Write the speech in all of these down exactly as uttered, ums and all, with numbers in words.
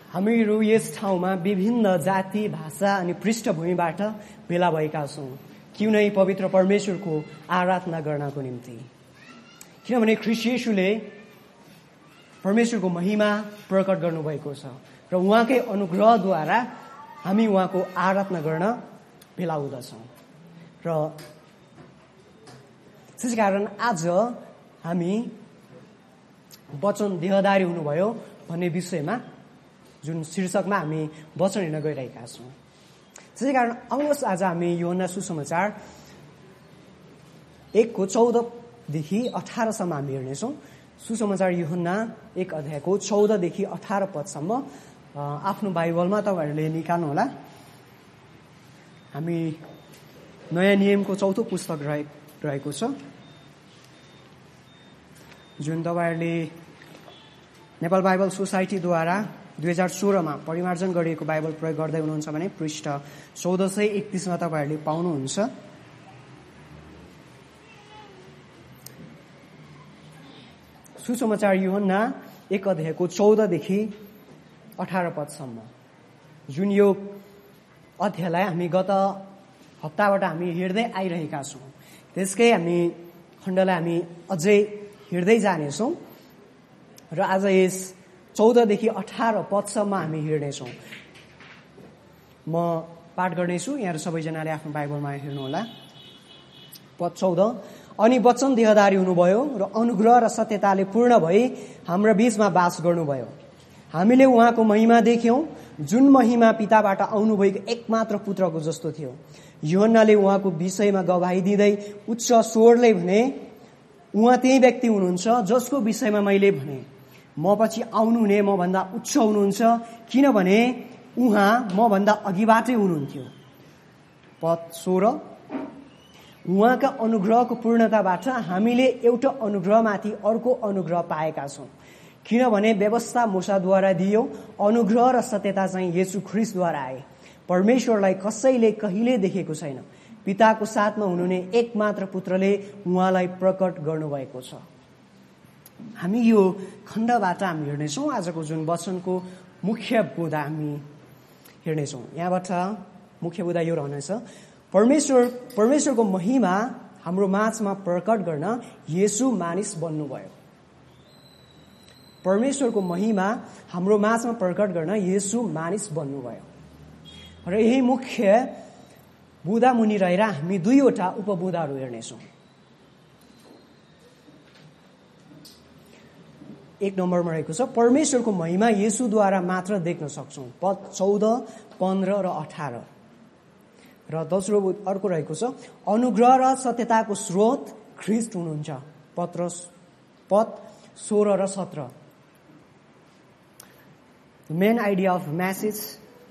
हामीहरू यस ठाउँमा विभिन्न जाति, भाषा अनि पृष्ठभूमिबाट भेला भएका छौँ। क्यों नै पवित्र परमेश्वरको आराधना गर्नको निम्ति। किनभने ख्रीष्ट येशूले परमेश्वरको महिमा प्रकट गर्नुभएको छ र उहाँकै अनुग्रहद्वारा हामी उहाँको आराधना गर्न भेला हुँदछौँ। र त्यसकारण आज हामी वचन देहधारी हुनुभयो भन्ने विषयमा, जुन शीर्षकमा हामी वचन हेर्न गइरहेका छौँ। त्यसै कारण आउनुहोस् आज हामी यूहन्ना सुसमाचार एकको चौधदेखि अठारसम्म हामी हेर्नेछौँ। सुसमाचार यूहन्ना एक अध्यायको चौधदेखि अठार पदसम्म आफ्नो बाइबलमा तपाईँहरूले निकाल्नुहोला। हामी नयाँ नियमको चौथो पुस्तक रहेको छ, जुन तपाईँहरूले नेपाल बाइबल सोसाइटीद्वारा दुई हजार सोह्रमा परिमार्जन गरिएको बाइबल प्रयोग गर्दै हुनुहुन्छ भने पृष्ठ चौध सय एकतिसमा तपाईँहरूले पाउनुहुन्छ। सुसमाचार यूहन्ना एक अध्यायको चौधदेखि अठार पदसम्म, जुन यो अध्यायलाई हामी गत हप्ताबाट हामी हेर्दै आइरहेका छौँ। त्यसकै हामी खण्डलाई हामी अझै हेर्दै जानेछौँ र आज यस चौधदेखि अठार पदसम्म हामी हेर्नेछौँ। म पाठ गर्नेछु, यहाँहरू सबैजनाले आफ्नो बाइबलमा हेर्नुहोला। पद चौध, अनि वचन देहधारी हुनुभयो र अनुग्रह र सत्यताले पूर्ण भई हाम्रा बीचमा वास गर्नुभयो। हामीले उहाँको महिमा देख्यौं, जुन महिमा पिताबाट आउनुभएको एकमात्र पुत्रको जस्तो थियो। यूहन्नाले उहाँको विषयमा गवाही दिँदै उच्च स्वरले भने, उहाँ त्यही व्यक्ति हुनुहुन्छ जसको विषयमा मैले भने, म पछि आउनुहुने मभन्दा उच्च हुनुहुन्छ, किनभने उहाँ मभन्दा अघिबाटै हुनुहुन्थ्यो। पद सोह्र, उहाँका अनुग्रहको पूर्णताबाट हामीले एउटा अनुग्रहमाथि अर्को अनुग्रह पाएका छौँ। किनभने व्यवस्था मूसाद्वारा दियो, अनुग्रह र सत्यता चाहिँ येशू ख्रीष्टद्वारा आए। परमेश्वरलाई कसैले कहिले देखेको छैन, पिताको साथमा हुनुहुने एकमात्र पुत्रले उहाँलाई प्रकट गर्नुभएको छ। हामी यो खण्डबाट हामी हेर्नेछौँ। आजको जुन वचनको मुख्य बुँदा हामी हेर्नेछौँ, यहाँबाट मुख्य बुँदा यो रहनेछ, परमेश्वर परमेश्वरको महिमा हाम्रो माझमा प्रकट गर्न येशू मानिस बन्नुभयो। परमेश्वरको महिमा हाम्रो माझमा प्रकट गर्न येशू मानिस बन्नुभयो। र यही मुख्य बुँदा मुनि रहेर हामी दुईवटा उपबुँदाहरू हेर्नेछौँ। एक नम्बरमा रहेको छ, परमेश्वरको महिमा येशूद्वारा मात्र देख्न सक्छौँ। पद चौध, पन्ध्र र अठार। र दोस्रो अर्को रहेको छ, अनुग्रह र सत्यताको स्रोत ख्रीष्ट हुनुहुन्छ। पत्र पद सोह्र र सत्र। The main idea of message,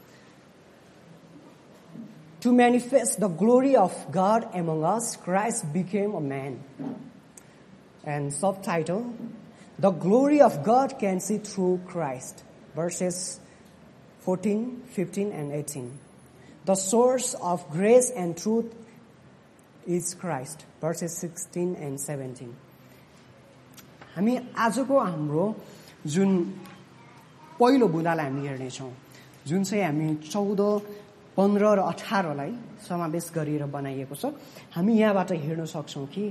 to manifest the glory of God among us, Christ became a man. And subtitle, the glory of God can see through Christ. Verses fourteen, fifteen and eighteen. The source of grace and truth is Christ. Verses sixteen and seventeen. हामी आजको हाम्रो जुन पहिलो बुँदालाई हामी हेर्नेछौँ, जुन चाहिँ हामी चौध, पन्ध्र र अठारलाई समावेश गरिएर बनाइएको छ। हामी यहाँबाट हेर्न सक्छौँ कि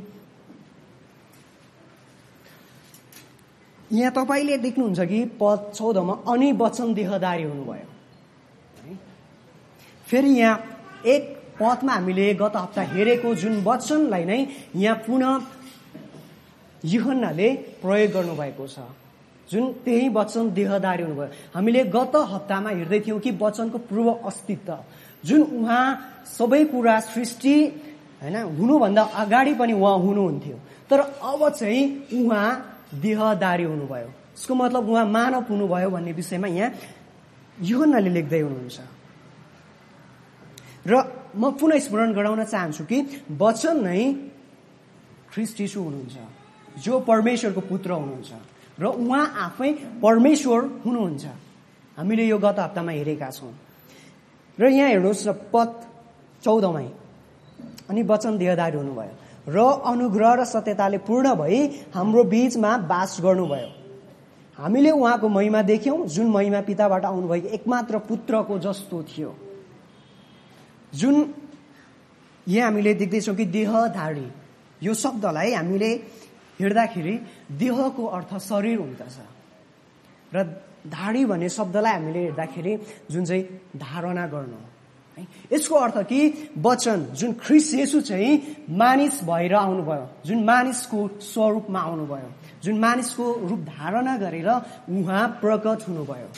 यहाँ तपाईँले देख्नुहुन्छ कि पद चौधमा अनि वचन देहधारी हुनुभयो। फेरि यहाँ एक पदमा हामीले गत हप्ता हेरेको जुन वचनलाई नै यहाँ पुनः यूहन्नाले प्रयोग गर्नुभएको छ, जुन त्यही वचन देहधारी हुनुभयो। हामीले गत हप्तामा हेर्दै थियौँ कि वचनको पूर्व अस्तित्व, जुन उहाँ सबै कुरा सृष्टि हैन हुनुभन्दा अगाडि पनि उहाँ हुनुहुन्थ्यो, तर अब चाहिँ उहाँ देहधारी हुनुभयो। यसको मतलब उहाँ मानव हुनुभयो भन्ने विषयमा यहाँ यूहन्नाले लेख्दै हुनुहुन्छ। र म पुनः स्मरण गराउन चाहन्छु कि वचन नै ख्रीष्ट येशू हुनुहुन्छ, जो परमेश्वरको पुत्र हुनुहुन्छ र उहाँ आफै परमेश्वर हुनुहुन्छ। हामीले यो गत हप्तामा हेरेका छौँ। र यहाँ हेर्नुहोस् न पद चौधमै, अनि वचन देहधारी हुनुभयो र अनुग्रह र सत्यताले पूर्ण भई हाम्रो बीचमा वास गर्नुभयो। हामीले उहाँको महिमा देख्यौं, जुन महिमा पिताबाट आउनुभएको एकमात्र पुत्रको जस्तो थियो। जुन यहाँ हामीले देख्दैछौँ कि देहधारी, यो शब्दलाई हामीले हेर्दाखेरि देहको अर्थ शरीर हुँदछ र धाडी भन्ने शब्दलाई हामीले हेर्दाखेरि जुन चाहिँ धारणा गर्नु, यसको अर्थ कि वचन जुन ख्रीष्ट येशू चाहिँ मानिस भएर आउनुभयो, जुन मानिसको स्वरूपमा आउनुभयो, जुन मानिसको रूप धारणा गरेर उहाँ प्रकट हुनुभयो।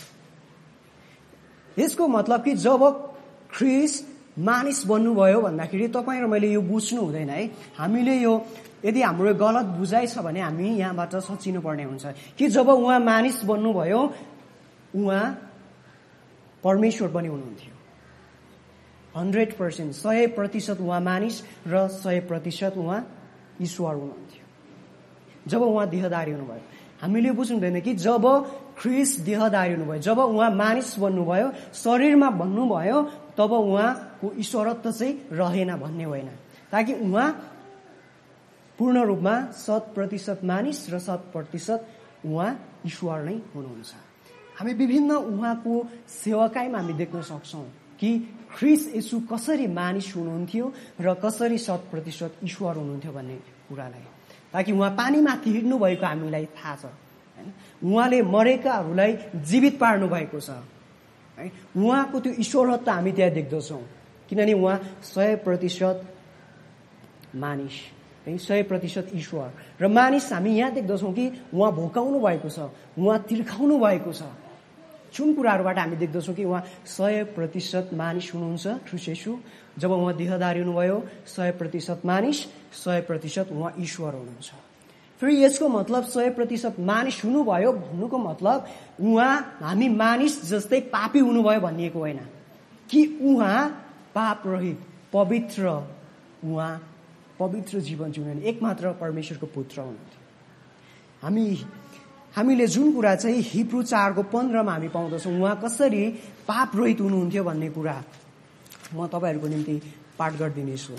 यसको मतलब कि जब ख्रीष्ट मानिस बन्नुभयो भन्दाखेरि तपाईँ र मैले यो बुझ्नु हुँदैन है। हामीले यो यदि हाम्रो गलत बुझाइ छ भने हामी यहाँबाट सचिनु पर्ने हुन्छ कि जब उहाँ मानिस बन्नुभयो उहाँ परमेश्वर पनि हुनुहुन्थ्यो। हन्ड्रेड पर्सेन्ट सय प्रतिशत उहाँ मानिस र सय प्रतिशत उहाँ ईश्वर हुनुहुन्थ्यो जब उहाँ देहधारी हुनुभयो। हामीले बुझ्नु हुँदैन कि जब ख्रीष्ट देहधारी हुनुभयो, जब उहाँ मानिस बन्नुभयो, शरीरमा बन्नुभयो, तब उहाँको ईश्वरत्व चाहिँ रहेन भन्ने होइन, ताकि उहाँ पूर्ण रूपमा शत प्रतिशत मानिस र शत प्रतिशत उहाँ ईश्वर नै हुनुहुन्छ। हामी विभिन्न उहाँको सेवकाईमा हामी देख्न सक्छौं कि ख्रीष्ट येशू कसरी मानिस हुनुहुन्थ्यो र कसरी शत प्रतिशत ईश्वर हुनुहुन्थ्यो भन्ने कुरालाई, ताकि उहाँ पानीमाथि हिँड्नु भएको हामीलाई थाहा छ। उहाँले मरेकाहरूलाई जीवित पार्नु भएको छ। उहाँको त्यो ईश्वरत्व हामी त्यहाँ देख्दछौँ, किनभने उहाँ सय प्रतिशत मानिस, सय प्रतिशत ईश्वर र मानिस हामी यहाँ देख्दछौँ कि उहाँ भोकाउनु भएको छ, उहाँ तिर्खाउनु भएको छ। जुन कुराहरूबाट हामी देख्दछौँ कि उहाँ सय प्रतिशत मानिस हुनुहुन्छ ख्रीष्ट येशू। जब उहाँ देहधारी हुनुभयो सय प्रतिशत मानिस, सय प्रतिशत उहाँ ईश्वर हुनुहुन्छ। फेरि यसको मतलब सय प्रतिशत मानिस हुनुभयो भन्नुको मतलब उहाँ हामी मानिस जस्तै पापी हुनुभयो भनिएको होइन, कि उहाँ पाप रहित पवित्र, उहाँ पवित्र जीवन जिउने एकमात्र परमेश्वरको पुत्र हुनुहुन्थ्यो। हामी हामीले जुन कुरा चाहिँ हिब्रू चारको पन्ध्रमा हामी पाउँदछौँ, उहाँ कसरी पाप रहित हुनुहुन्थ्यो भन्ने कुरा म तपाईँहरूको निम्ति पाठ गरिदिनेछु।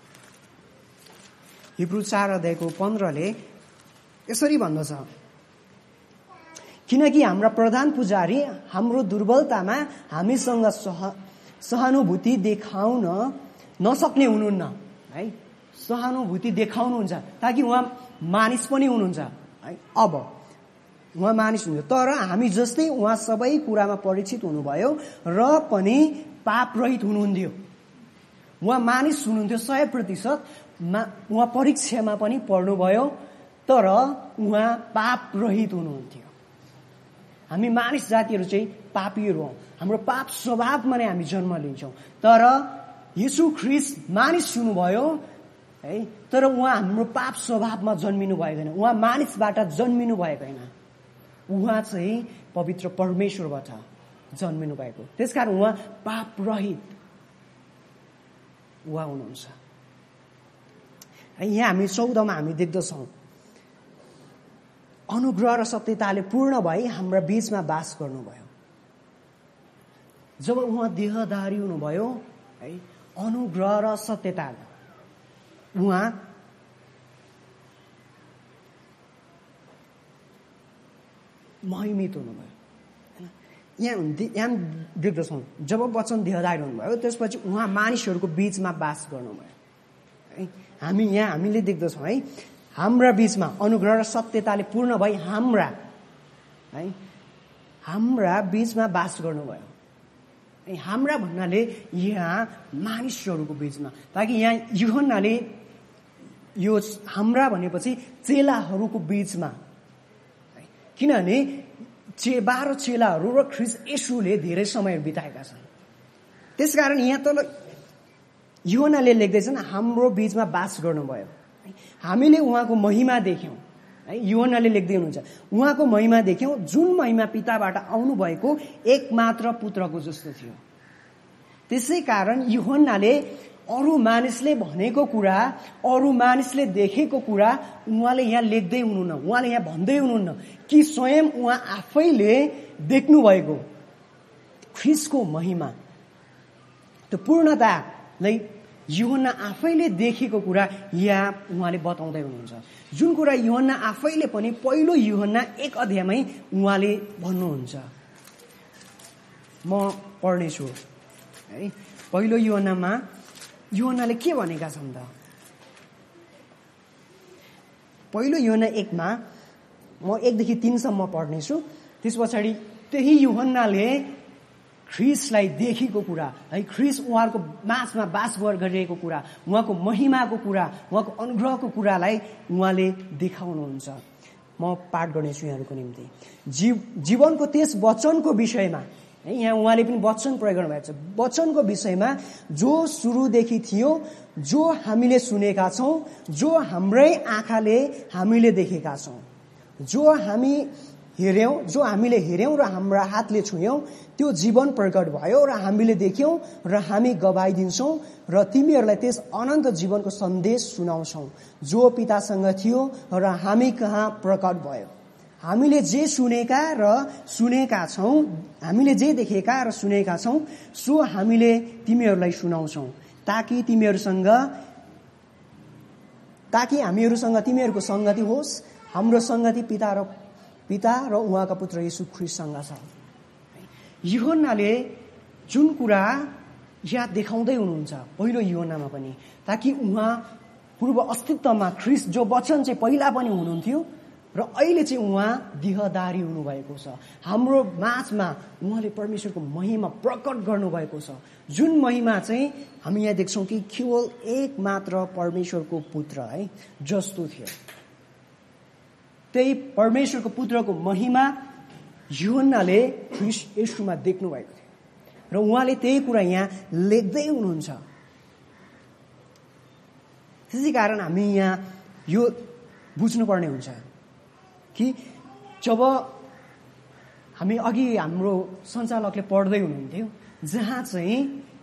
हिब्रू चार अध्यायको पन्ध्रले यसरी भन्दछ, किनकि हाम्रा प्रधान पुजारी हाम्रो दुर्बलतामा हामीसँग सह सहानुभूति देखाउन नसक्ने हुनुहुन्न है। सहानुभूति देखाउनुहुन्छ ताकि उहाँ मानिस पनि हुनुहुन्छ है। अब उहाँ मानिस हुनुहुन्छ तर हामी जस्तै उहाँ सबै कुरामा परीक्षित हुनुभयो र पनि पाप रहित हुनुहुन्थ्यो। उहाँ मानिस हुनुहुन्थ्यो सय प्रतिशत, उहाँ परीक्षामा पनि पर्नुभयो तर उहाँ पाप रहित हुनुहुन्थ्यो। हामी मानिस जातिहरू चाहिँ पापीहरू हौं, हाम्रो पाप स्वभावमा नै हामी जन्म लिन्छौं, तर येशू ख्रीष्ट मानिस हुनुभयो है, तर उहाँ हाम्रो पाप स्वभावमा जन्मिनु भएको छैन, उहाँ मानिसबाट जन्मिनु भएको छैन, उहाँ चाहिँ पवित्र परमेश्वरबाट जन्मिनु भएको। त्यसकारण उहाँ पाप रहित उहाँ हुनुहुन्छ। यहाँ हामी चौधमा हामी देख्दछौँ, अनुग्रह र सत्यताले पूर्ण भई हाम्रा बीचमा बास गर्नुभयो। जब उहाँ देहधारी हुनुभयो है, अनुग्रह र सत्यता उहाँ महिमित हुनुभयो। यहाँ यहाँ देख्दछौँ जब वचन देहधारी हुनुभयो त्यसपछि उहाँ मानिसहरूको बीचमा बास गर्नुभयो है। हामी यहाँ हामीले देख्दछौँ है, हाम्रा बीचमा अनुग्रह र सत्यताले पूर्ण भई हाम्रा है हाम्रा बीचमा बास गर्नुभयो। हाम्रा भन्नाले यहाँ मानिसहरूको बीचमा, ताकि यहाँ यूहन्नाले यो हाम्रा भनेपछि चेलाहरूको बीचमा, किनभने चे बाह्र चेलाहरू र ख्रीष्ट येशूले धेरै समय बिताएका छन्। त्यसकारण यहाँ तल यूहन्नाले लेख्दैछन् हाम्रो बीचमा बास गर्नुभयो। हामीले उहाँको महिमा देख्यौं है, यूहन्नाले लेख्दै हुनुहुन्छ उहाँको महिमा देख्यौं जुन महिमा पिताबाट आउनु भएको एकमात्र पुत्रको जस्तो थियो। त्यसै कारण यूहन्नाले अरू मानिसले भनेको कुरा, अरू मानिसले देखेको कुरा उहाँले यहाँ लेख्दै हुनुहुन्न, उहाँले यहाँ भन्दै हुनुहुन्न कि स्वयं उहाँ आफैले देख्नु भएको ख्रीष्टको महिमा, त्यो पूर्णतालाई यूहन्ना आफैले देखेको कुरा यहाँ उहाँले बताउँदै हुनुहुन्छ। जुन कुरा यूहन्ना आफैले पनि पहिलो यूहन्ना एक अध्यायमै उहाँले भन्नुहुन्छ। म पढ्नेछु है। पहिलो यूहन्नामा यूहन्नाले के भनेका छन् त? पहिलो यूहन्ना एकमा म एकदेखि तीनसम्म पढ्नेछु। त्यस पछाडि त्यही यूहन्नाले ख्रीष्टलाई देखेको कुरा है, ख्रीष्ट उहाँको माझमा बास गरिरहेको कुरा, उहाँको महिमाको कुरा, उहाँको अनुग्रहको कुरालाई उहाँले देखाउनुहुन्छ। म पाठ गर्नेछु यहाँहरूको निम्ति। जीव जीवनको त्यस वचनको विषयमा है, यहाँ उहाँले पनि वचन प्रयोग गर्नुभएको छ। वचनको विषयमा जो सुरुदेखि थियो, जो हामीले सुनेका छौँ, जो हाम्रै आँखाले हामीले देखेका छौँ, जो हामी हेर्यौं, जो हामीले हेर्यौं र हाम्रा हातले छुयौं, त्यो जीवन प्रकट भयो र हामीले देख्यौं र हामी गवाई दिन्छौं र तिमीहरूलाई त्यस अनन्त जीवनको सन्देश सुनाउँछौं जो पितासँग थियो र हामी कहाँ प्रकट भयो। हामीले जे सुनेका र सुनेका छौं, हामीले जे देखेका र सुनेका छौं, सो हामीले तिमीहरूलाई सुनाउँछौं, ताकि तिमीहरूसँग ताकि हामीहरूसँग तिमीहरूको संगति होस्। हाम्रो संगति पिता र पिता र उहाँका पुत्र येशू ख्रीष्टसँग छ। यूहन्नाले जुन कुरा यहाँ देखाउँदै हुनुहुन्छ पहिलो यूहन्नामा पनि, ताकि उहाँ पूर्व अस्तित्वमा ख्रीष्ट जो वचन चाहिँ पहिला पनि हुनुहुन्थ्यो र अहिले चाहिँ उहाँ देहधारी हुनुभएको छ। हाम्रो माझमा उहाँले परमेश्वरको महिमा प्रकट गर्नुभएको छ। जुन महिमा चाहिँ हामी यहाँ देख्छौँ कि केवल एक मात्र परमेश्वरको पुत्र है जस्तो थियो। त्यही परमेश्वरको पुत्रको महिमा यूहन्नाले ख्रीष्ट येशूमा देख्नु भएको थियो र उहाँले त्यही कुरा यहाँ लेख्दै हुनुहुन्छ। त्यसै कारण हामी यहाँ यो बुझ्नुपर्ने हुन्छ कि जब हामी अघि हाम्रो सञ्चालकले पढ्दै हुनुहुन्थ्यो, जहाँ चाहिँ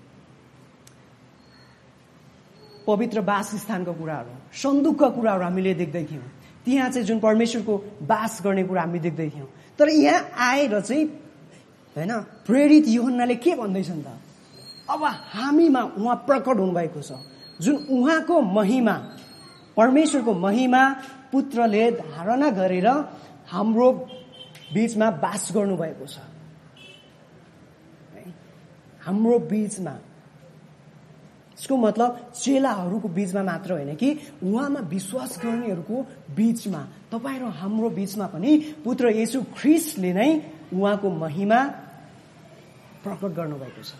पवित्र वासस्थानको कुराहरू, सन्दुकका कुराहरू हामीले देख्दै थियौँ, त्यहाँ चाहिँ जुन परमेश्वरको बास गर्ने कुरा हामी देख्दै थियौँ। तर यहाँ आएर चाहिँ हैन, प्रेरित यूहन्नाले के भन्दैछन् त? अब हामीमा उहाँ प्रकट हुनुभएको छ। जुन उहाँको महिमा, परमेश्वरको महिमा पुत्रले धारणा गरेर हाम्रो बीचमा बास गर्नुभएको छ। हाम्रो बीचमा, यसको मतलब चेलाहरूको बीचमा मात्र होइन कि उहाँमा विश्वास गर्नेहरूको बीचमा, तपाईँ र हाम्रो बीचमा पनि पुत्र येशू ख्रीष्टले नै उहाँको महिमा प्रकट गर्नुभएको छ।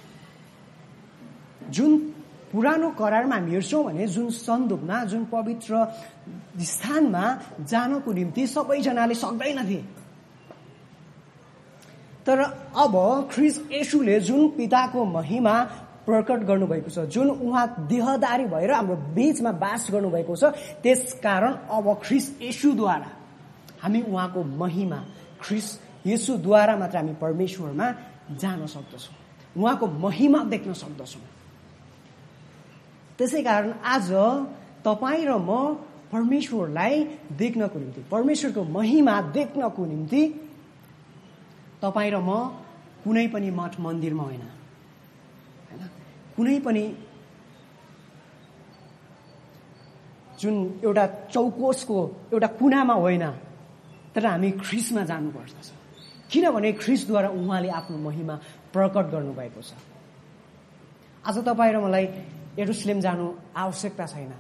जुन पुरानो करारमा हामी हेर्छौँ भने जुन सन्दुकमा, जुन पवित्र स्थानमा जानको निम्ति सबैजनाले सक्दैनथे, तर अब ख्रीष्ट येशूले जुन पिताको महिमा प्रकट गर्नुभएको छ, जुन उहाँ देहधारी भएर हाम्रो बीचमा बास गर्नुभएको छ, त्यसकारण अब ख्रीष्ट येशूद्वारा हामी उहाँको महिमा, ख्रीष्ट येशूद्वारा मात्र हामी परमेश्वरमा जान सक्दछौँ, उहाँको महिमा देख्न सक्दछौँ। त्यसै कारण आज तपाईँ र म परमेश्वरलाई देख्नको निम्ति, परमेश्वरको महिमा देख्नको निम्ति तपाईँ र म कुनै पनि मठ मन्दिरमा होइन, कुनै पनि जुन एउटा चौकोसको एउटा कुनामा होइन, तर हामी ख्रीष्टमा जानुपर्दछ। किनभने ख्रीष्टद्वारा उहाँले आफ्नो महिमा प्रकट गर्नुभएको छ। आज तपाईँ र मलाई यरुशलेम जानु आवश्यकता छैन,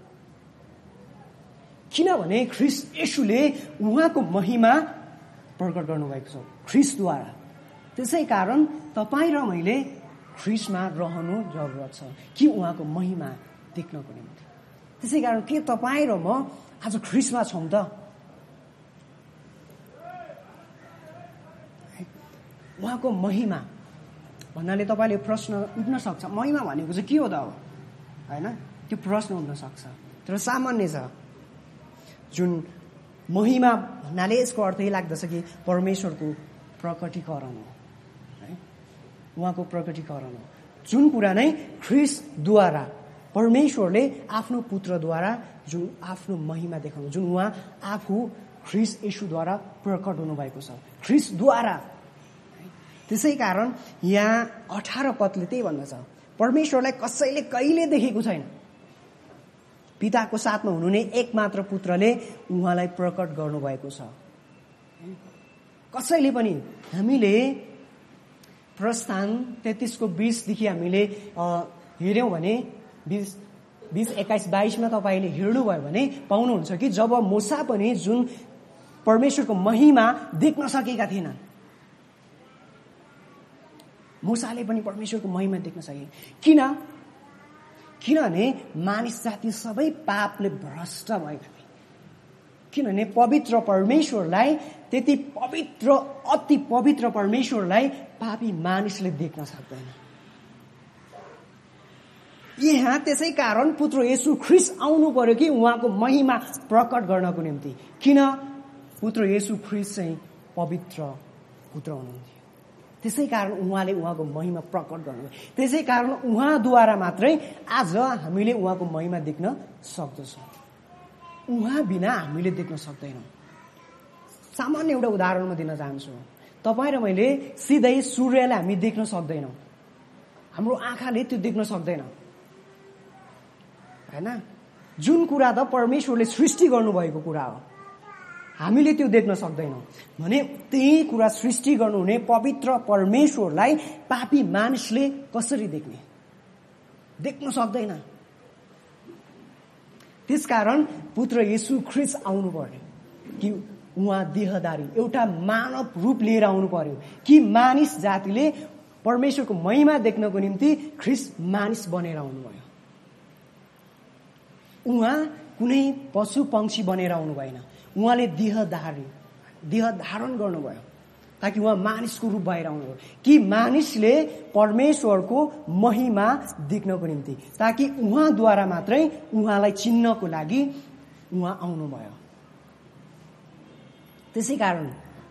किनभने ख्रीष्ट येशूले उहाँको महिमा प्रकट गर्नुभएको छ ख्रीष्टद्वारा। त्यसै कारण तपाईँ र मैले ख्रीष्टमा रहनु जरुरत छ कि उहाँको महिमा देख्नको निम्ति। त्यसै कारण के तपाईँ र म आज ख्रीष्टमा छौँ त? उहाँको महिमा भन्नाले तपाईँले प्रश्न उठ्न सक्छ, महिमा भनेको चाहिँ के हो त अब, होइन? त्यो प्रश्न उठ्न सक्छ। तर सामान्य छ, जुन महिमा भन्नाले यसको अर्थ यही लाग्दछ कि परमेश्वरको प्रकटीकरण हो, है? उहाँको प्रकटीकरण हो, जुन कुरा नै ख्रीष्टद्वारा परमेश्वरले आफ्नो पुत्रद्वारा जुन आफ्नो महिमा देखाउनु, जुन उहाँ आफू ख्रीष्ट येशूद्वारा प्रकट हुनुभएको छ, ख्रीष्टद्वारा। त्यसै कारण यहाँ अठार पदले त्यही भन्दछ, परमेश्वरलाई कसैले कहिले देखेको छैन। पिताको साथमा हुनुहुने एक मात्र पुत्रले उहाँलाई प्रकट गर्नुभएको छ। कसैले पनि हामीले प्रस्थान तेत्तीसको बीसदेखि हामीले हेऱ्यौँ भने बीस बीस एक्काइस बाइसमा तपाईँले हेर्नुभयो भने पाउनुहुन्छ कि जब मूसा पनि जुन परमेश्वरको महिमा देख्न सकेका थिएनन्, मूसाले पनि परमेश्वरको महिमा देख्न सके। किन? किनभने मानिस जाति सबै पापले भ्रष्ट भएका थिए। किनभने पवित्र परमेश्वरलाई, त्यति पवित्र अति पवित्र परमेश्वरलाई पापी मानिसले देख्न सक्दैन। यहाँ त्यसै कारण पुत्र येशू ख्रीष्ट आउनु पर्यो कि उहाँको महिमा प्रकट गर्नको निम्ति। किन? पुत्र येशू ख्रीष्ट चाहिँ पवित्र पुत्र हुनुहुन्थ्यो, त्यसै कारण उहाँले उहाँको महिमा प्रकट गर्नुभयो। त्यसै कारण उहाँद्वारा मात्रै आज हामीले उहाँको महिमा देख्न सक्दछौँ। उहाँ बिना हामीले देख्न सक्दैनौँ। सामान्य एउटा उदाहरण म दिन चाहन्छु। तपाईँ र मैले सिधै सूर्यलाई हामी देख्न सक्दैनौँ, हाम्रो आँखाले त्यो देख्न सक्दैन, हैन? जुन कुरा त परमेश्वरले सृष्टि गर्नुभएको कुरा हो, हामीले त्यो देख्न सक्दैनौँ भने त्यही कुरा सृष्टि गर्नुहुने पवित्र परमेश्वरलाई पापी मानिसले कसरी देख्ने? देख्न सक्दैन। त्यसकारण पुत्र येशू ख्रीष्ट आउनु पर्यो कि उहाँ देहधारी एउटा मानव रूप लिएर आउनु पर्यो कि मानिस जातिले परमेश्वरको महिमा देख्नको निम्ति ख्रीष्ट मानिस बनेर आउनुभयो। उहाँ कुनै पशु पंक्षी बनेर आउनु भएन, उहाँले देहधारी देह धारण गर्नुभयो ताकि उहाँ मानिसको रूप भएर आउनुभयो कि मानिसले परमेश्वरको महिमा देख्नको निम्ति, ताकि उहाँद्वारा मात्रै उहाँलाई चिन्नको लागि उहाँ आउनुभयो। त्यसै कारण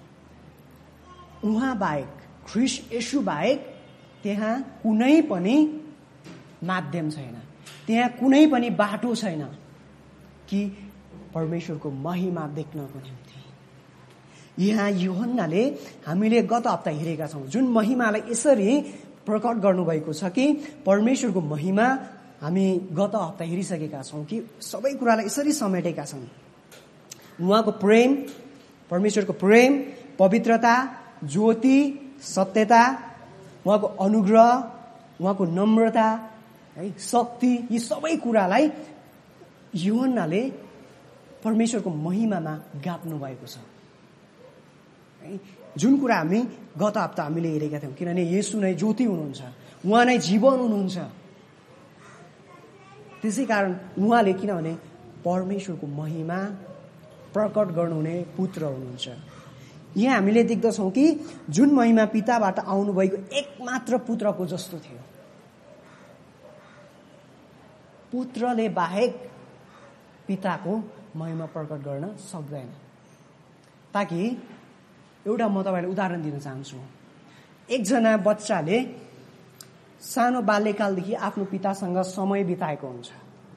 उहाँ बाहेक, ख्रीष्ट येशू बाहेक त्यहाँ कुनै पनि माध्यम छैन, त्यहाँ कुनै पनि बाटो छैन कि परमेश्वरको महिमा देख्नको निम्ति। यहाँ यूहन्नाले हामीले गत हप्ता हेरेका छौँ जुन महिमालाई यसरी प्रकट गर्नुभएको छ कि परमेश्वरको महिमा हामी गत हप्ता हेरिसकेका छौँ कि सबै कुरालाई यसरी समेटेका छन्। उहाँको प्रेम, परमेश्वरको प्रेम, पवित्रता, ज्योति, सत्यता, उहाँको अनुग्रह, उहाँको नम्रता, है, शक्ति, यी सबै कुरालाई यूहन्नाले परमेश्वरको महिमामा गाप्नु भएको छ। जुन कुरा हामी गत हप्ता हामीले हेरेका थियौँ, किनभने येशू नै ज्योति हुनुहुन्छ, उहाँ नै जीवन हुनुहुन्छ। त्यसै कारण उहाँले किनभने परमेश्वरको महिमा प्रकट गर्नुहुने पुत्र हुनुहुन्छ। यहाँ हामीले देख्दछौँ कि जुन महिमा पिताबाट आउनुभएको एकमात्र पुत्रको जस्तो थियो। पुत्रले बाहेक पिताको महिमा प्रकट गर्न सक्दैन। ताकि एउटा म तपाईँलाई उदाहरण दिन चाहन्छु। एकजना बच्चाले सानो बाल्यकालदेखि आफ्नो पितासँग समय बिताएको हुन्छ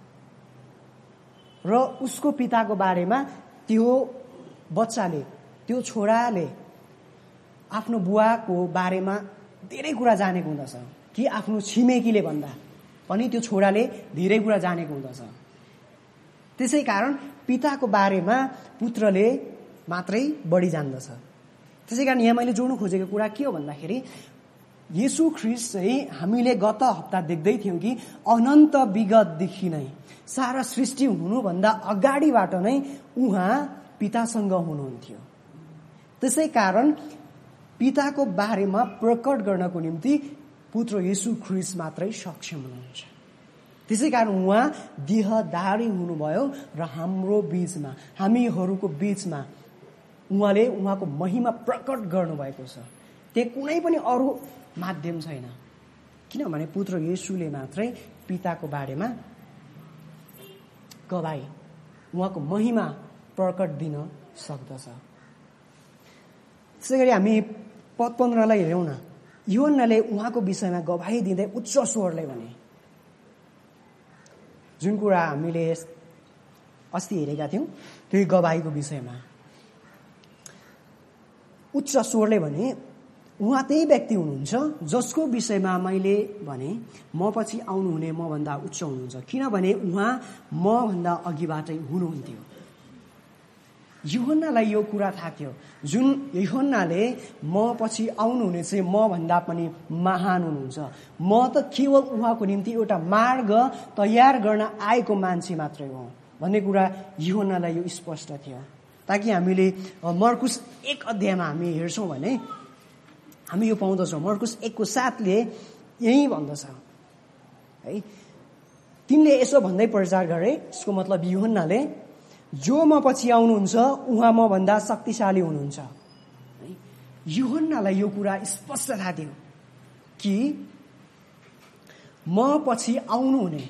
र उसको पिताको बारेमा त्यो बच्चाले, त्यो छोराले आफ्नो बुवाको बारेमा धेरै कुरा जानेको हुँदछ कि आफ्नो छिमेकीले भन्दा पनि त्यो छोराले धेरै कुरा जानेको हुँदछ। त्यसै कारण पिताको बारेमा पुत्रले मात्रै बढी जान्दछ। त्यसै कारण यहाँ मैले जोड्नु खोजेको कुरा के हो भन्दाखेरि येशू ख्रीष्ट चाहिँ हामीले गत हप्ता देख्दै थियौँ कि अनन्त विगतदेखि नै, सारा सृष्टि हुनुभन्दा अगाडिबाट नै उहाँ पितासँग हुनुहुन्थ्यो। त्यसै कारण पिताको बारेमा प्रकट गर्नको निम्ति पुत्र येशू ख्रीष्ट मात्रै सक्षम हुनुहुन्छ। त्यसै कारण उहाँ देहधारी हुनुभयो र हाम्रो बीचमा, हामीहरूको बीचमा उहाँले उहाँको महिमा प्रकट गर्नुभएको छ। त्यहाँ कुनै पनि अरू माध्यम छैन, किनभने पुत्र येशूले मात्रै पिताको बारेमा गवाई, उहाँको महिमा प्रकट दिन सक्दछ। त्यसै गरी हामी पद पन्ध्रलाई हेरौँ न। यूहन्नाले उहाँको विषयमा गवाही दिँदै उच्च स्वरले भने, जुन कुरा हामीले अस्ति हेरेका थियौँ त्यही गवाहीको विषयमा उच्च स्वरले भने, उहाँ त्यही व्यक्ति हुनुहुन्छ जसको विषयमा मैले भने म पछि आउनुहुने मभन्दा उच्च हुनुहुन्छ, किनभने उहाँ मभन्दा अघिबाटै हुनुहुन्थ्यो। यूहन्नालाई यो कुरा थाहा थियो, जुन यूहन्नाले म पछि आउनुहुने चाहिँ मभन्दा पनि महान हुनुहुन्छ, म त केवल उहाँको निम्ति एउटा मार्ग तयार गर्न आएको मान्छे मात्रै हो भन्ने कुरा यूहन्नालाई यो स्पष्ट थियो। ताकि हामीले मर्कुस एक अध्यायमा हामी हेर्छौँ भने हामी यो पाउँदछौँ। मर्कुस एकको सातले यही भन्दछ है, तिनले यसो भन्दै प्रचार गरे, यसको मतलब यूहन्नाले जो म पछि आउनुहुन्छ उहाँ म भन्दा शक्तिशाली हुनुहुन्छ। यूहन्नालाई यो कुरा स्पष्ट थाहा थियो कि म पछि आउनुहुने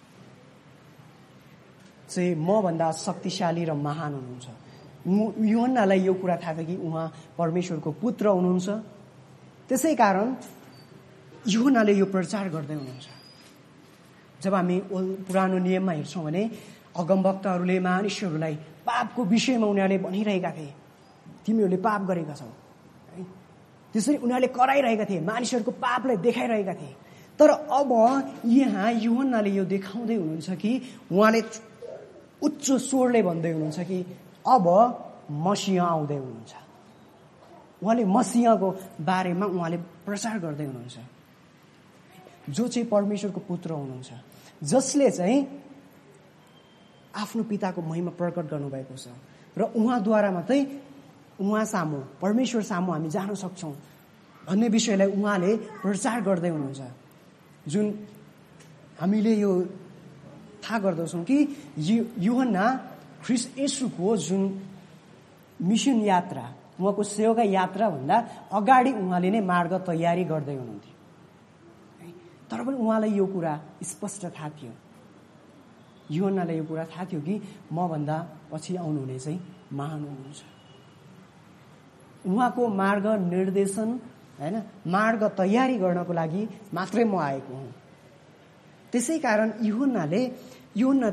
चाहिँ म भन्दा शक्तिशाली र महान हुनुहुन्छ। यूहन्नालाई यो कुरा थाहा थियो कि उहाँ परमेश्वरको पुत्र हुनुहुन्छ। त्यसै कारण यूहन्नाले यो प्रचार गर्दै हुनुहुन्छ। जब हामी पुरानो नियममा हेर्छौँ भने अगमवक्ताहरूले मानिसहरूलाई पापको विषयमा उनीहरूले भनिरहेका थिए, तिमीहरूले पाप गरेका छौ है, त्यसरी उनीहरूले कराइरहेका थिए, मानिसहरूको पापलाई देखाइरहेका थिए। तर अब यहाँ यूहन्नाले यो देखाउँदै हुनुहुन्छ कि उहाँले उच्च स्वरले भन्दै हुनुहुन्छ कि अब मसीह आउँदै हुनुहुन्छ। उहाँले मसीहको बारेमा उहाँले प्रचार गर्दै हुनुहुन्छ, जो चाहिँ परमेश्वरको पुत्र हुनुहुन्छ, जसले चाहिँ आफ्नो पिताको महिमा प्रकट गर्नुभएको छ र उहाँद्वारा मात्रै उहाँ सामु परमेश्वर सामु हामी जान सक्छौँ भन्ने विषयलाई उहाँले प्रचार गर्दै हुनुहुन्छ। जुन हामीले यो थाहा गर्दछौँ कि यूहन्ना ख्रीष्ट येशूको जुन मिसन यात्रा, उहाँको सेवाका यात्राभन्दा अगाडि उहाँले नै मार्ग तयारी गर्दै हुनुहुन्थ्यो। तर पनि उहाँलाई यो कुरा स्पष्ट थाहा थियो, यूहन्नालाई यो कुरा थाहा थियो कि मभन्दा पछि आउनुहुने चाहिँ महान हुनुहुन्छ। उहाँको मार्ग निर्देशन हैन, मार्ग तयारी गर्नको लागि मात्रै म आएको हुँ। त्यसै कारण यूहन्नाले यूहन्ना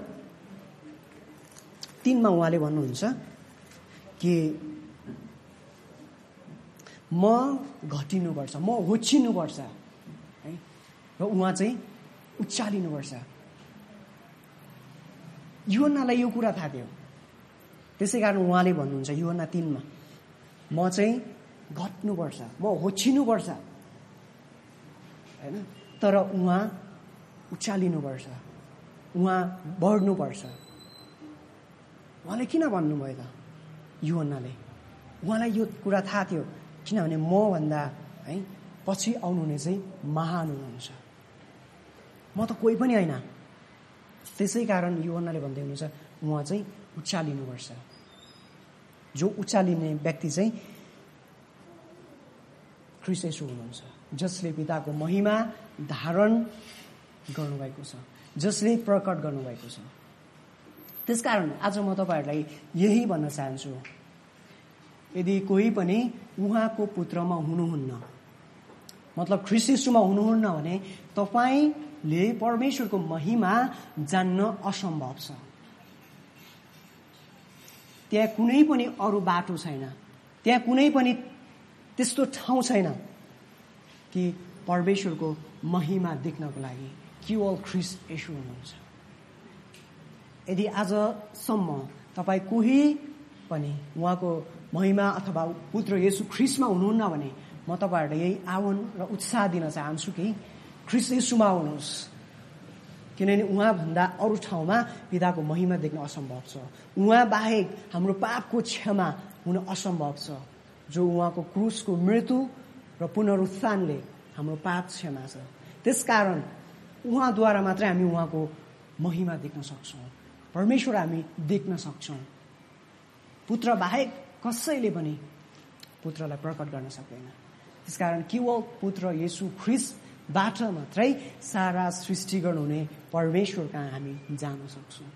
तीनमा उहाँले भन्नुहुन्छ कि म घटिनुपर्छ, म होछिनुपर्छ है, र उहाँ चाहिँ उचालिनुपर्छ। यूहन्नालाई यो कुरा थाहा थियो, त्यसै कारण उहाँले भन्नुहुन्छ यूहन्ना तीनमा, म चाहिँ घट्नुपर्छ, म होछिनुपर्छ हैन, तर उहाँ उचालिनुपर्छ, उहाँ बढ्नुपर्छ। उहाँले किन भन्नुभयो त यूहन्नाले? उहाँलाई यो कुरा थाहा थियो, किनभने म भन्दा है पछि आउनुहुने चाहिँ महान हुनुहुन्छ, म त कोही पनि होइन। त्यसै कारण यूहन्नाले भन्दै हुनुहुन्छ उहाँ चाहिँ उचालिनुपर्छ। जो उचालिने व्यक्ति चाहिँ ख्रीष्ट येशू हुनुहुन्छ, जसले पिताको महिमा धारण गर्नुभएको छ, जसले प्रकट गर्नुभएको छ। त्यसकारण आज म तपाईँहरूलाई यही भन्न चाहन्छु, यदि कोही पनि उहाँको पुत्रमा हुनुहुन्न, मतलब ख्रीष्ट येशूमा हुनुहुन्न भने तपाईँले परमेश्वरको महिमा जान्न असम्भव छ। त्यहाँ कुनै पनि अरू बाटो छैन, त्यहाँ कुनै पनि त्यस्तो ठाउँ छैन कि परमेश्वरको महिमा देख्नको लागि केवल ख्रीष्ट येशू हुनुहुन्छ। यदि आजसम्म तपाईँ कोही पनि उहाँको महिमा अथवा पुत्र येशू ख्रीष्टमा हुनुहुन्न भने म तपाईँहरूलाई यही आह्वान र उत्साह दिन चाहन्छु कि ख्रीष्ट येशूमा आउनुहोस्, किनभने उहाँभन्दा अरू ठाउँमा पिताको महिमा देख्न असम्भव छ। उहाँ बाहेक हाम्रो पापको क्षमा हुन असम्भव छ, जो उहाँको क्रुसको मृत्यु र पुनरुत्थानले हाम्रो पाप क्षमा छ। त्यसकारण उहाँद्वारा मात्रै हामी उहाँको महिमा देख्न सक्छौँ, परमेश्वर हामी देख्न सक्छौँ। पुत्र बाहेक कसैले पनि पुत्रलाई प्रकट गर्न सक्दैन। त्यसकारण केवल पुत्र येशू ख्रीष्टबाट मात्रै सारा सृष्टि गर्नुहुने परमेश्वर कहाँ हामी जान सक्छौँ।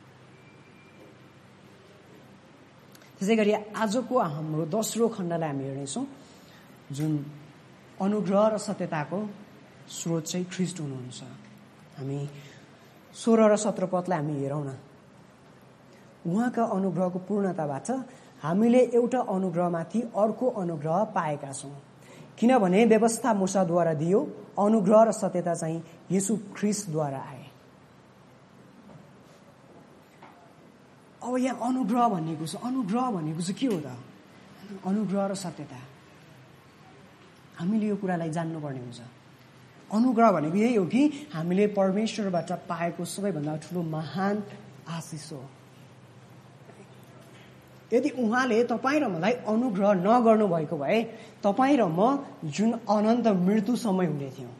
त्यसै गरी आजको हाम्रो दोस्रो खण्डलाई हामी हेर्नेछौँ, जुन अनुग्रह र सत्यताको स्रोत चाहिँ ख्रीष्ट हुनुहुन्छ। हामी सोह्र र सत्र पदलाई हामी हेरौँ न। उहाँका अनुग्रहको पूर्णताबाट हामीले एउटा अनुग्रहमाथि अर्को अनुग्रह पाएका छौँ, किनभने व्यवस्था मूसाद्वारा दियो, अनुग्रह र सत्यता चाहिँ येशू ख्रीष्टद्वारा आए। अब यहाँ अनुग्रह भनेको छ, अनुग्रह भनेको चाहिँ के हो त? अनुग्रह र सत्यता, हामीले यो कुरालाई जान्नुपर्ने हुन्छ। अनुग्रह भनेको यही हो कि हामीले परमेश्वरबाट पाएको सबैभन्दा ठुलो महान आशिष हो। यदि उहाँले तपाईँ र मलाई अनुग्रह नगर्नु भएको भए तपाईँ र म जुन अनन्त मृत्युसम्म हुने थियौँ।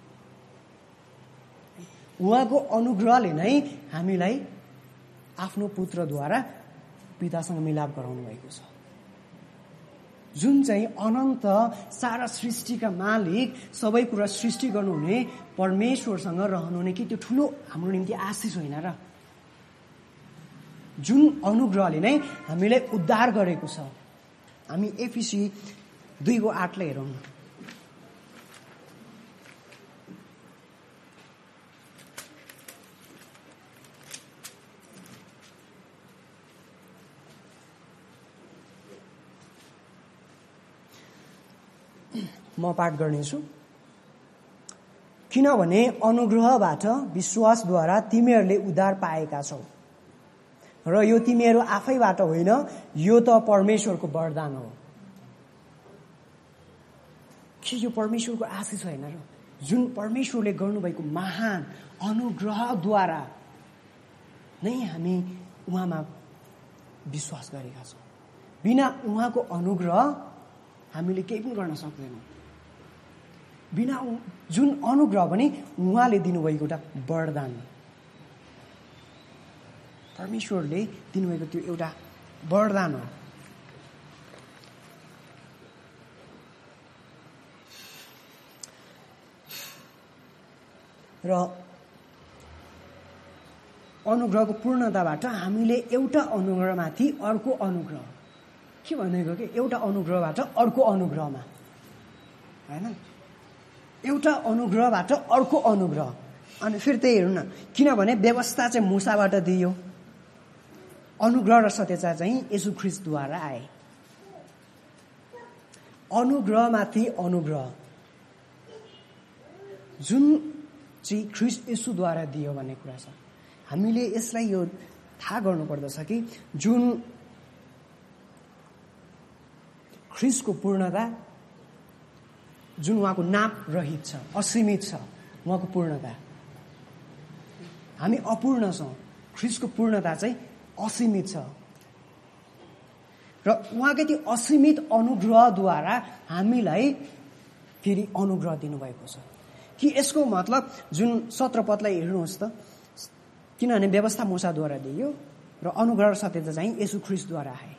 उहाँको अनुग्रहले नै हामीलाई आफ्नो पुत्रद्वारा पितासँग मिलाप गराउनु भएको छ, जुन चाहिँ अनन्त सारा सृष्टिका मालिक, सबै कुरा सृष्टि गर्नुहुने परमेश्वरसँग रहनुहुने कि त्यो ठुलो हाम्रो निम्ति आशिष होइन र? जुन अनुग्रहले नै हामीलाई उद्धार गरेको छ। हामी एफिसी दुईको आठलाई हेरौँ। म पाठ गर्नेछु। किनभने अनुग्रहबाट विश्वासद्वारा तिमीहरूले उद्धार पाएका छौ, र यो तिमीहरू आफैबाट होइन, यो त परमेश्वरको वरदान हो। के यो परमेश्वरको आशिष होइन र? जुन परमेश्वरले गर्नुभएको महान अनुग्रहद्वारा नै हामी उहाँमा विश्वास गरेका छौँ। बिना उहाँको अनुग्रह हामीले केही पनि गर्न सक्दैनौँ। बिना जुन अनुग्रह पनि उहाँले दिनुभएको एउटा वरदान, परमेश्वरले दिनुभएको त्यो एउटा वरदान हो। र अनुग्रहको पूर्णताबाट हामीले एउटा अनुग्रहमाथि अर्को अनुग्रह, के भनेको कि एउटा अनुग्रहबाट अर्को अनुग्रहमा, हैन? एउटा अनुग्रहबाट अर्को अनुग्रह। अनि फेरि त्यही हेर्नु न, किनभने व्यवस्था चाहिँ मूसाबाट दियो, अनुग्रह र सत्यता चाहिँ येशू ख्रीष्टद्वारा आए। अनुग्रहमाथि अनुग्रह जुन चाहिँ ख्रीष्ट येशूद्वारा दियो भन्ने कुरा छ। हामीले यसलाई यो थाहा गर्नुपर्दछ कि जुन ख्रीष्टको पूर्णता, जुन उहाँको नाप रहित छ, असीमित छ उहाँको पूर्णता, हामी अपूर्ण छौँ। ख्रीष्टको पूर्णता चाहिँ असीमित छ, र उहाँकै त्यो असीमित अनुग्रहद्वारा हामीलाई फेरि अनुग्रह दिनुभएको छ। कि यसको मतलब जुन सत्र पदलाई हेर्नुहोस् त, किनभने व्यवस्था मूसाद्वारा दियो र अनुग्रह र सत्यता चाहिँ येशू ख्रीष्टद्वारा आए।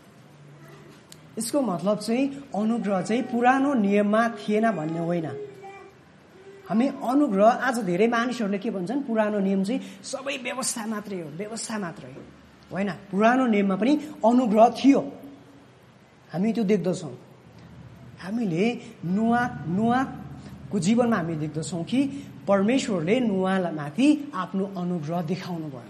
यसको मतलब चाहिँ अनुग्रह चाहिँ पुरानो नियममा थिएन भन्ने होइन। हामी अनुग्रह, आज धेरै मानिसहरूले के भन्छन्, पुरानो नियम चाहिँ सबै व्यवस्था मात्रै हो, व्यवस्था मात्रै हो। होइन, पुरानो नियममा पनि अनुग्रह थियो, हामी त्यो देख्दछौँ। हामीले नुआ नुआको जीवनमा हामी देख्दछौँ कि परमेश्वरले नुआमाथि आफ्नो अनुग्रह देखाउनु भयो,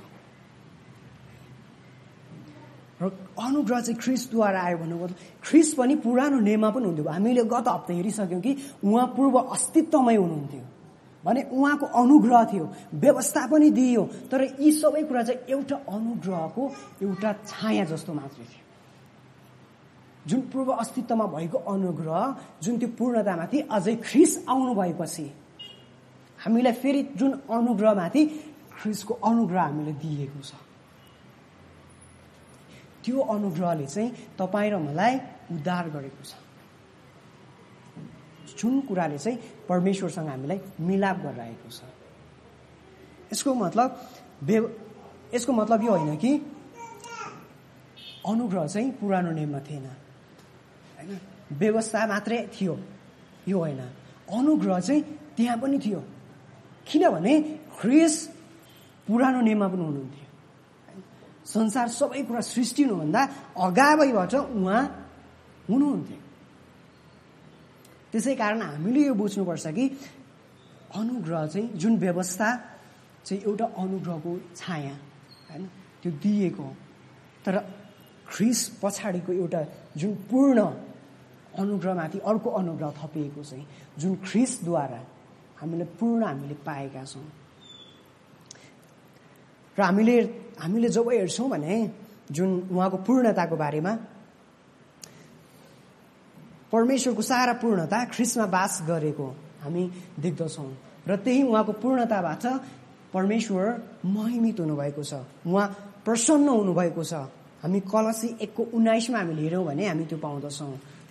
र अनुग्रह चाहिँ ख्रीष्टद्वारा आयो भन्नुभयो। ख्रीष्ट पनि पुरानो नियममा पनि हुन्थ्यो। हामीले गत हप्ता हेरिसक्यौँ कि उहाँ पूर्व अस्तित्वमै हुनुहुन्थ्यो भने उहाँको अनुग्रह थियो, व्यवस्था पनि दिइयो, तर यी सबै कुरा चाहिँ एउटा अनुग्रहको एउटा छाया जस्तो मात्रै थियो। जुन पूर्व अस्तित्वमा भएको अनुग्रह, जुन त्यो पूर्णतामाथि अझै ख्रीष्ट आउनु भएपछि हामीलाई फेरि जुन अनुग्रहमाथि ख्रीष्टको अनुग्रह हामीले दिएको छ, त्यो अनुग्रहले चाहिँ तपाईँ र मलाई उद्धार गरेको छ। जुन कुराले चाहिँ परमेश्वरसँग हामीलाई मिलाप गराएको छ। यसको मतलब यसको मतलब यो होइन कि अनुग्रह चाहिँ पुरानो नियममा थिएन, हैन, व्यवस्था मात्रै थियो, यो होइन। अनुग्रह चाहिँ त्यहाँ पनि थियो, किनभने ख्रीष्ट पुरानो नियममा पनि हुनुहुन्थ्यो। संसार सबै कुरा सृष्टि हुनुभन्दा अगावैबाट उहाँ हुनुहुन्थ्यो। त्यसै कारण हामीले यो बुझ्नुपर्छ कि अनुग्रह चाहिँ, जुन व्यवस्था चाहिँ एउटा अनुग्रहको छाया, हैन, त्यो दिएको, तर ख्रीष्ट पछाडिको एउटा जुन पूर्ण अनुग्रहमाथि अर्को अनुग्रह थपिएको चाहिँ जुन ख्रीष्टद्वारा हामीले पूर्ण हामीले पाएका छौँ। र हामीले हामीले जब हेर्छौँ भने जुन उहाँको पूर्णताको बारेमा, परमेश्वरको सारा पूर्णता ख्रीष्टमा बास गरेको हामी देख्दछौँ र त्यही उहाँको पूर्णताबाट परमेश्वर महिमित हुनुभएको छ, उहाँ प्रसन्न हुनुभएको छ। हामी कलसी एकको उन्नाइसमा हामीले हेऱ्यौँ भने हामी त्यो पाउँदछौँ।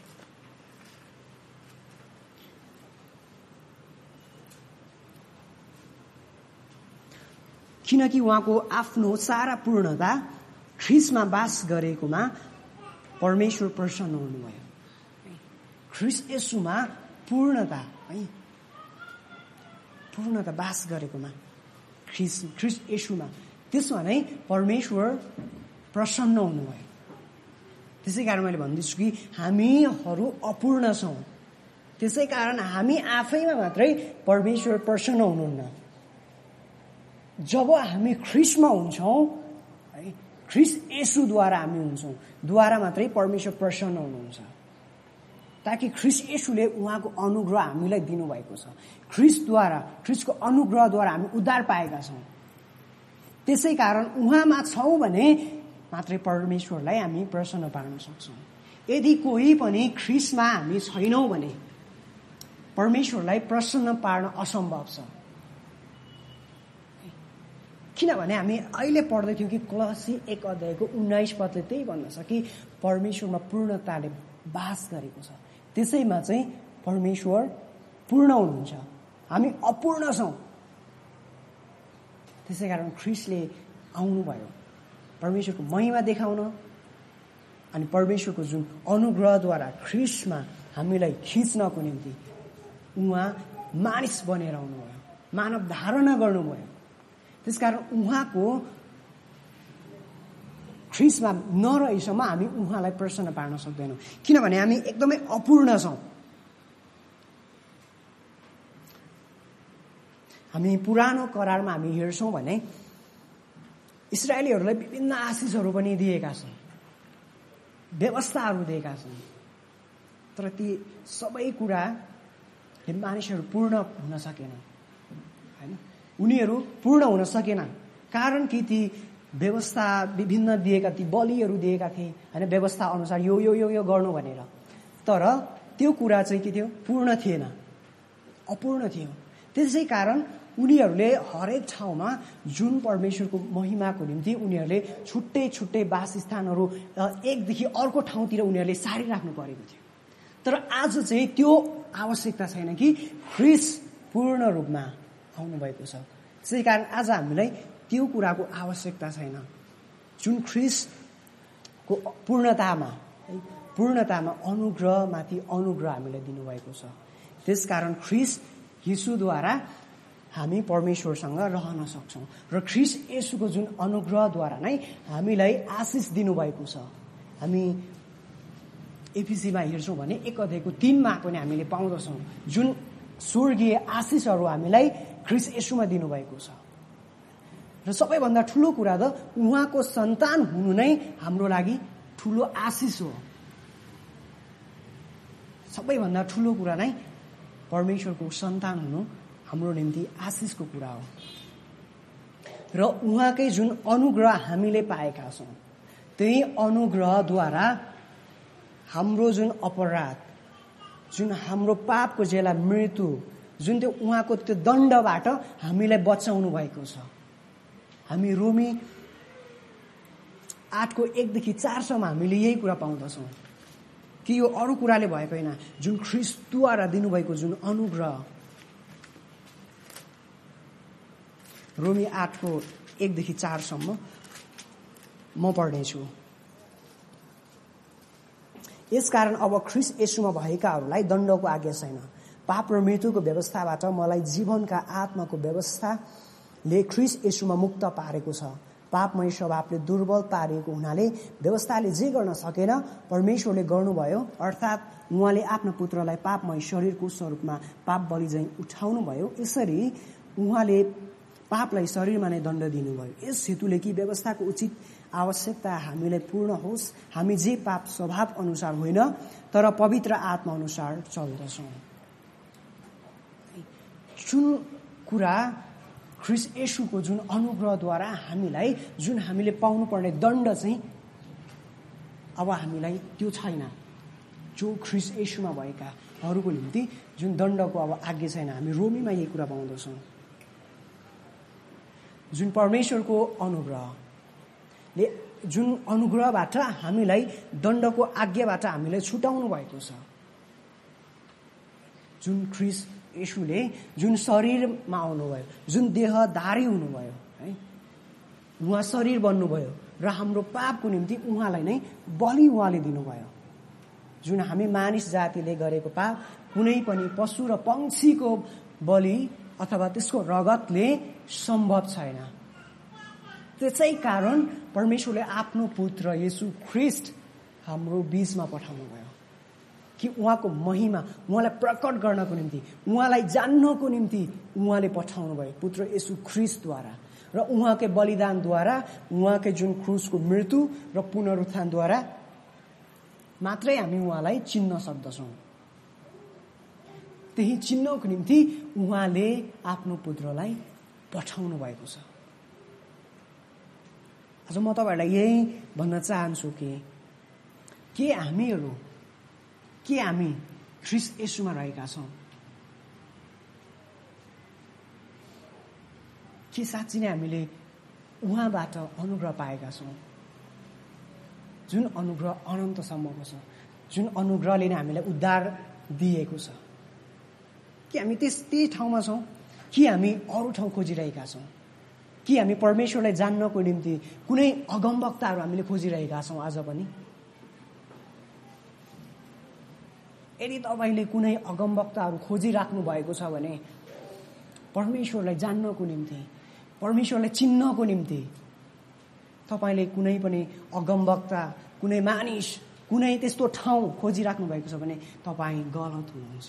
किनकि उहाँको आफ्नो सारा पूर्णता ख्रीष्टमा बास गरेकोमा परमेश्वर प्रसन्न हुनुभयो। ख्रीष्ट येशूमा पूर्णता है, पूर्णता बास गरेकोमा ख्रीष्ट ख्रीष्ट येशूमा, त्यसमा नै परमेश्वर प्रसन्न हुनुभयो। त्यसै कारण मैले भन्दैछु कि हामीहरू अपूर्ण छौँ, त्यसै कारण हामी आफैमा मात्रै परमेश्वर प्रसन्न हुनुहुन्न। जब हामी ख्रीष्टमा हुन्छौँ है, ख्रीष्ट येशूद्वारा हामी हुन्छौँ, द्वारा मात्रै परमेश्वर प्रसन्न हुनुहुन्छ, ताकि ख्रीष्ट येशूले उहाँको अनुग्रह हामीलाई दिनुभएको छ। ख्रीष्टद्वारा, ख्रीष्टको अनुग्रहद्वारा हामी उद्धार पाएका छौँ। त्यसै कारण उहाँमा छौँ भने मात्रै परमेश्वरलाई हामी प्रसन्न पार्न सक्छौँ। यदि कोही पनि ख्रीष्टमा हामी छैनौँ भने परमेश्वरलाई प्रसन्न पार्न असम्भव छ। किनभने हामी अहिले पढ्दै थियौँ कि कलसी एक अध्यायको उन्नाइस पदले त्यही भन्दछ कि परमेश्वरमा पूर्णताले बास गरेको छ, त्यसैमा चाहिँ परमेश्वर पूर्ण हुनुहुन्छ, हामी अपूर्ण छौँ। त्यसै कारण ख्रीष्टले आउनुभयो परमेश्वरको महिमा देखाउन, अनि परमेश्वरको जुन अनुग्रहद्वारा ख्रीष्टमा हामीलाई खिच्नको निम्ति उहाँ मानिस बनेर आउनुभयो, मानव धारणा गर्नुभयो। त्यसकारण उहाँको ख्रीष्टमा नरहेसम्म हामी उहाँलाई प्रसन्न पार्न सक्दैनौँ, किनभने हामी एकदमै अपूर्ण छौँ। हामी पुरानो करारमा हामी हेर्छौँ भने इस्राएलीहरूलाई विभिन्न आशिषहरू पनि दिएका छन्, व्यवस्थाहरू दिएका छन्, तर ती सबै कुरा मानिसहरू पूर्ण हुन सकेन हैन। उनीहरू पूर्ण हुन सकेन कारण कि ती व्यवस्था विभिन्न दिएका, ती बलिहरू दिएका थिए हैन, व्यवस्था अनुसार यो यो यो यो गर्नु भनेर, तर त्यो कुरा चाहिँ के थियो, पूर्ण थिएन, अपूर्ण थियो। त्यसै कारण उनीहरूले हरेक ठाउँमा जुन परमेश्वरको महिमाको निम्ति उनीहरूले छुट्टै छुट्टै वासस्थानहरू एकदेखि अर्को ठाउँतिर उनीहरूले सारिराख्नु परेको थियो। तर आज चाहिँ त्यो आवश्यकता छैन कि ख्रीष्ट पूर्ण रूपमा आउनुभएको छ। त्यसै कारण आज हामीलाई त्यो कुराको आवश्यकता छैन। जुन ख्रीष्टको पूर्णतामा पूर्णतामा अनुग्रहमाथि अनुग्रह हामीलाई दिनुभएको छ, त्यसकारण ख्रीष्ट येशूद्वारा हामी परमेश्वरसँग रहन सक्छौँ र ख्रीष्ट येशूको जुन अनुग्रहद्वारा नै हामीलाई आशिष दिनुभएको छ। हामी एफिसीमा हेर्छौँ भने एक अध्यायको तीनमा पनि हामीले पाउँदछौँ जुन स्वर्गीय आशिषहरू हामीलाई ख्रीष्ट येशूमा दिनुभएको छ। र सबैभन्दा ठुलो कुरा त उहाँको सन्तान हुनु नै हाम्रो लागि ठुलो आशिष हो। सबैभन्दा ठुलो कुरा नै परमेश्वरको सन्तान हुनु हाम्रो निम्ति आशिषको कुरा हो। र उहाँकै जुन अनुग्रह हामीले पाएका छौँ, त्यही अनुग्रहद्वारा हाम्रो जुन अपराध, जुन हाम्रो पापको जेला मृत्यु, जुन त्यो उहाँको त्यो दण्डबाट हामीलाई बचाउनु भएको छ। हामी रोमी आठको एकदेखि चारसम्म हामीले यही कुरा पाउँदछौँ कि यो अरू कुराले भएको होइन, जुन ख्रीष्टद्वारा दिनुभएको जुन अनुग्रह। रोमी आठको एकदेखि चारसम्म म पढ्नेछु। यसकारण अब ख्रीष्ट येशूमा भएकाहरूलाई दण्डको आज्ञा छैन। पाप र मृत्युको व्यवस्थाबाट मलाई जीवनका आत्माको व्यवस्थाले ख्रीष्ट येशूमा मुक्त पारेको छ। पापमय स्वभावले दुर्बल पारिएको हुनाले व्यवस्थाले जे गर्न सकेन परमेश्वरले गर्नुभयो, अर्थात् उहाँले आफ्नो पुत्रलाई पापमय शरीरको स्वरूपमा पाप बलि झैं उठाउनु भयो। यसरी उहाँले पापलाई शरीरमा नै दण्ड दिनुभयो, यस हेतुले कि व्यवस्थाको उचित आवश्यकता हामीलाई पूर्ण होस्। हामी जे पाप स्वभाव अनुसार होइन तर पवित्र आत्मा अनुसार चल्दछौँ। जुन कुरा ख्रीष्ट येशूको जुन अनुग्रहद्वारा हामीलाई जुन हामीले पाउनुपर्ने दण्ड चाहिँ अब हामीलाई त्यो छैन। जो ख्रीष्ट येशूमा भएकाहरूको निम्ति जुन दण्डको अब आज्ञा छैन। हामी रोमीमा यही कुरा पाउँदछौँ। जुन परमेश्वरको अनुग्रहले जुन अनुग्रहबाट हामीलाई दण्डको आज्ञाबाट हामीलाई छुटाउनु भएको छ। जुन ख्रीष्ट येशूले जुन शरीरमा आउनुभयो, जुन देहधारी हुनुभयो है, उहाँ शरीर बन्नुभयो र हाम्रो पापको निम्ति उहाँलाई नै बलि उहाँले दिनुभयो। जुन हामी मानिस जातिले गरेको पाप कुनै पनि पशु र पंक्षीको बलि अथवा त्यसको रगतले सम्भव छैन। त्यसै कारण परमेश्वरले आफ्नो पुत्र येशू ख्रीष्ट हाम्रो बीचमा पठाउनु भयो कि उहाँको महिमा उहाँलाई प्रकट गर्नको निम्ति, उहाँलाई जान्नको निम्ति उहाँले पठाउनु भयो पुत्र येशू ख्रीष्टद्वारा। र उहाँकै बलिदानद्वारा, उहाँकै जुन क्रुसको मृत्यु र पुनरुत्थानद्वारा मात्रै हामी उहाँलाई चिन्न सक्दछौँ। त्यही चिन्नको निम्ति उहाँले आफ्नो पुत्रलाई पठाउनु भएको छ। आज म तपाईहरुलाई यही भन्न चाहन्छु कि के हामीहरू के हामी ख्रीष्ट येशूमा रहेका छौँ? के साँच्चै नै हामीले उहाँबाट अनुग्रह पाएका छौँ? जुन अनुग्रह अनन्तसम्मको छ, जुन अनुग्रहले नै हामीलाई उद्धार दिएको छ। के हामी त्यस्तै ठाउँमा छौँ कि हामी अरू ठाउँ खोजिरहेका छौँ? कि हामी परमेश्वरलाई जान्नको निम्ति कुनै अगमवक्ताहरू हामीले खोजिरहेका छौँ आज पनि? यदि तपाईले कुनै अगमवक्ताहरू खोजिराख्नु भएको छ भने परमेश्वरलाई जान्नको निम्ति, परमेश्वरलाई चिन्नको निम्ति तपाईले कुनै पनि अगमवक्ता, कुनै मानिस, कुनै त्यस्तो ठाउँ खोजिराख्नु भएको छ भने तपाईँ गलत हुनुहुन्छ।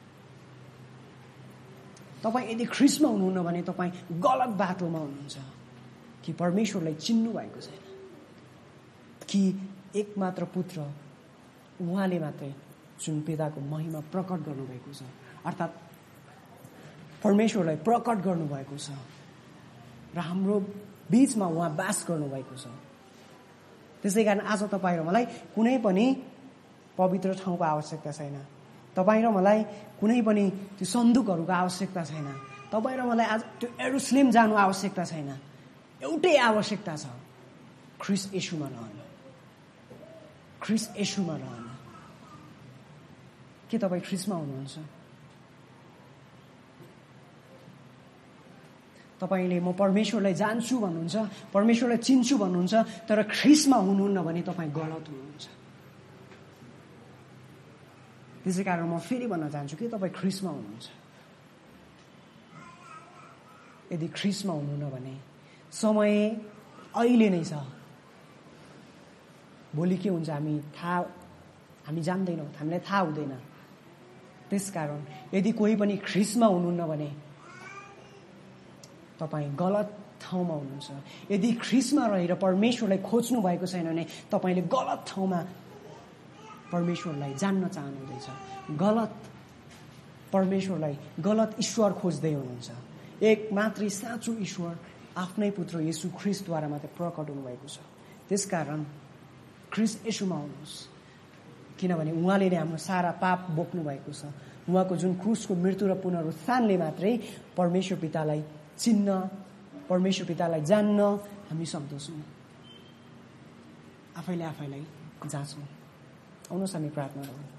तपाईँ यदि ख्रीष्टमा हुनुहुन्न भने तपाईँ गलत बाटोमा हुनुहुन्छ। कि परमेश्वरलाई चिन्नु भएको छैन, कि एकमात्र पुत्र उहाँले मात्रै जुन पिताको महिमा प्रकट गर्नुभएको छ, अर्थात् परमेश्वरलाई प्रकट गर्नुभएको छ र हाम्रो बीचमा उहाँ बास गर्नुभएको छ। त्यसै कारण आज तपाईँ र मलाई कुनै पनि पवित्र ठाउँको आवश्यकता छैन। तपाईँ र मलाई कुनै पनि त्यो सन्दुकहरूको आवश्यकता छैन। तपाईँ र मलाई आज त्यो यरुशलेम जानु आवश्यकता छैन। एउटै आवश्यकता छ, ख्रीष्ट येशूमा रहनु। ख्रीष्ट येशूमा रहनु। के तपाईँ ख्रीष्टमा हुनुहुन्छ? तपाईले म परमेश्वरलाई जान्छु भन्नुहुन्छ, परमेश्वरलाई चिन्छु भन्नुहुन्छ, तर ख्रीष्टमा हुनुहुन्न भने तपाईँ गलत हुनुहुन्छ। त्यसै कारण म फेरि भन्न चाहन्छु कि तपाईँ ख्रीष्टमा हुनुहुन्छ। यदि ख्रीष्टमा हुनुहुन्न भने समय अहिले नै छ। भोलि के हुन्छ हामी थाहा हामी जान्दैनौँ, हामीलाई थाहा हुँदैन। त्यसकारण यदि कोही पनि ख्रीष्टमा हुनुहुन्न भने तपाईँ गलत ठाउँमा हुनुहुन्छ। यदि ख्रीष्टमा रहेर परमेश्वरलाई खोज्नु भएको छैन भने तपाईँले गलत ठाउँमा परमेश्वरलाई जान्न चाहनुहुँदैछ। गलत परमेश्वरलाई, गलत ईश्वर खोज्दै हुनुहुन्छ। एक मात्रै साँचो ईश्वर आफ्नै पुत्र येशू ख्रीष्टद्वारा मात्रै प्रकट हुनुभएको छ। त्यसकारण ख्रीष्ट येशूमा आउनुहोस्, किनभने उहाँले नै हाम्रो सारा पाप बोक्नु भएको छ। उहाँको जुन क्रुसको मृत्यु र पुनरुत्थानले मात्रै परमेश्वर पितालाई चिन्न, परमेश्वर पितालाई जान्न हामी सक्दछौँ। आफैले आफैलाई जाँचौँ। आउनुहोस् हामी प्रार्थना गरौँ।